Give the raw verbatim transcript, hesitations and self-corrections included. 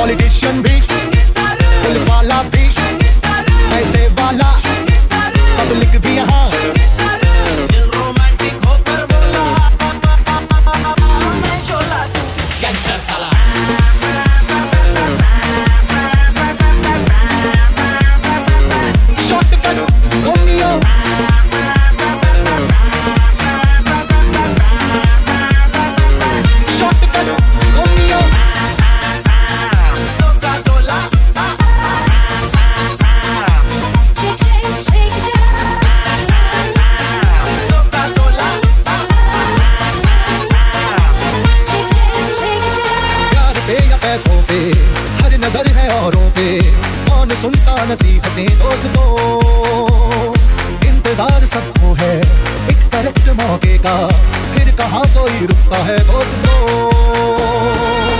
Politician भी, police वाला भी, पैसे वाला, पब्लिक भी यहाँ दिल रोमांटिक होकर बोला मैं शोला तू गैंगस्टर साला। शॉटगन रोमियो, शॉटगन रोमियो, पैसों पे हर नजर है औरों पे, कौन सुनता नसीहतें दोस्तों। इंतजार सबको है एक करेक्ट मौके का, फिर कहाँ कोई रुकता है दोस्तों।